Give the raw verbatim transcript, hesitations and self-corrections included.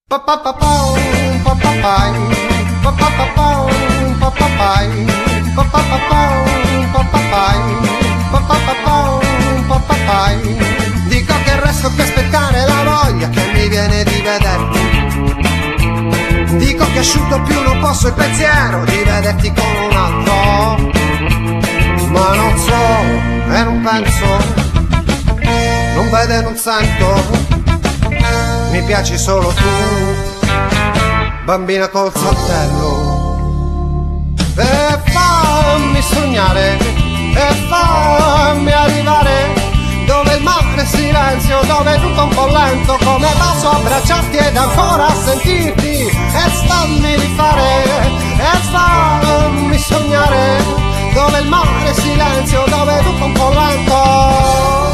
Dico che resto qui a aspettare la voglia che mi viene di vederti. Dico che asciutto più non posso il pensiero di vederti con un altro. Ma non so e non penso, non vedo e non sento. Mi piaci solo tu, bambina col saltello. E fammi sognare, e fammi arrivare dove il mare è silenzio, dove è tutto un po' lento, come posso abbracciarti ed ancora sentirti, e stammi rifare, e fammi sognare dove il mare è silenzio, dove è tutto un po' lento.